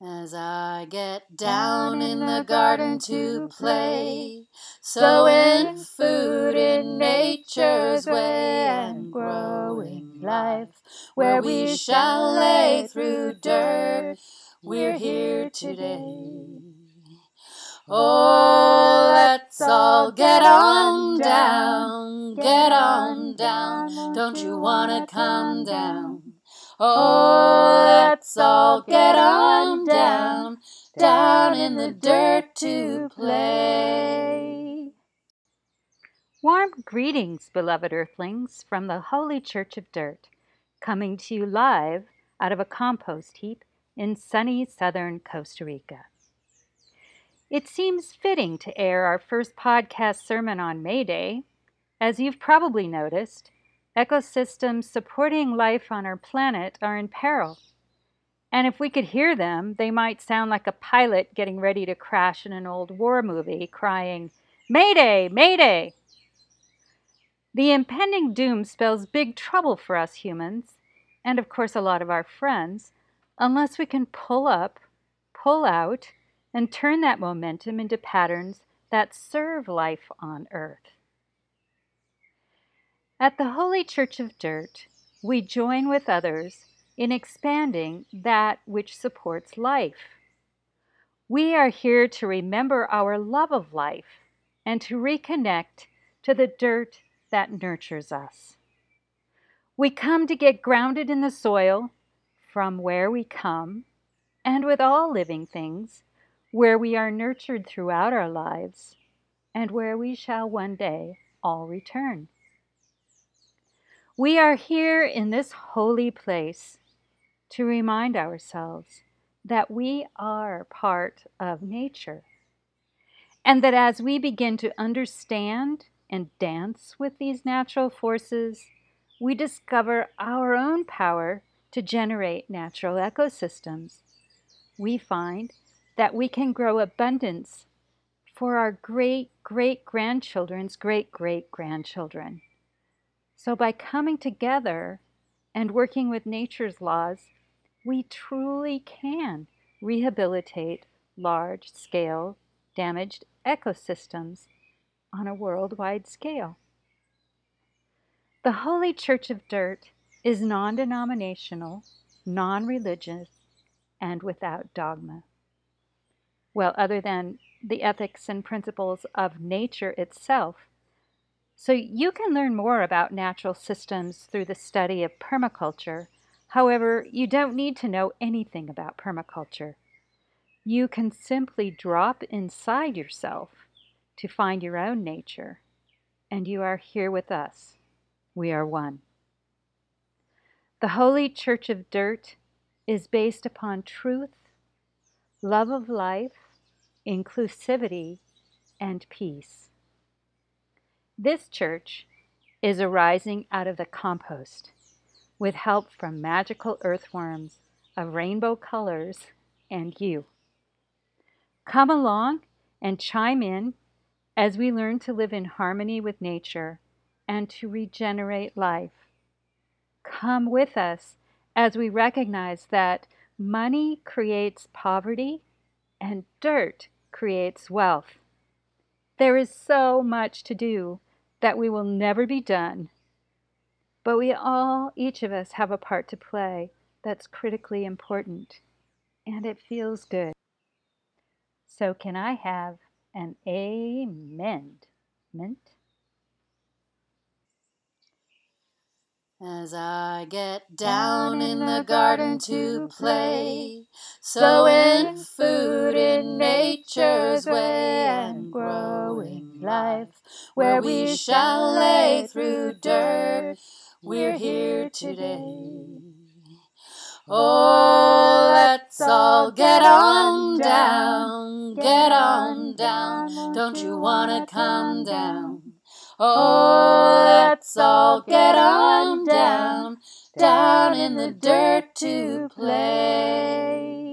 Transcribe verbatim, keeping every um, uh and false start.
As I get down in the garden to play, sowing food in nature's way and growing life, where we shall lay through dirt, we're here today. Oh, let's all get on down, get on down, don't you wanna come down? Oh, let's all get on down, down in the dirt to play. Warm greetings, beloved earthlings, from the Holy Church of Dirt, coming to you live out of a compost heap in sunny southern Costa Rica. It seems fitting to air our first podcast sermon on May Day. As you've probably noticed, ecosystems supporting life on our planet are in peril. And if we could hear them, they might sound like a pilot getting ready to crash in an old war movie, crying, "Mayday! Mayday!" The impending doom spells big trouble for us humans, and of course a lot of our friends, unless we can pull up, pull out, and turn that momentum into patterns that serve life on Earth. At the Holy Church of Dirt, we join with others in expanding that which supports life. We are here to remember our love of life and to reconnect to the dirt that nurtures us. We come to get grounded in the soil from where we come, and with all living things, where we are nurtured throughout our lives, and where we shall one day all return. We are here in this holy place to remind ourselves that we are part of nature, and that as we begin to understand and dance with these natural forces, we discover our own power to generate natural ecosystems. We find that we can grow abundance for our great-great-grandchildren's great-great-grandchildren. So by coming together and working with nature's laws, we truly can rehabilitate large-scale damaged ecosystems on a worldwide scale. The Holy Church of Dirt is non-denominational, non-religious, and without dogma. Well, other than the ethics and principles of nature itself. So you can learn more about natural systems through the study of permaculture. However, you don't need to know anything about permaculture. You can simply drop inside yourself to find your own nature, and you are here with us. We are one. The Holy Church of Dirt is based upon truth, love of life, inclusivity, and peace. This church is arising out of the compost with help from magical earthworms of rainbow colors and you. Come along and chime in as we learn to live in harmony with nature and to regenerate life. Come with us as we recognize that money creates poverty and dirt creates wealth. There is so much to do that we will never be done, but we all, each of us, have a part to play that's critically important, and it feels good. So can I have an amen? Mint? As I get down in the garden to play, sowing food in nature's way and growing life, where we shall lay through dirt, we're here today. Oh, let's all get on down, get on down, don't you wanna come down? Oh, let's all get on down, down in the dirt to play.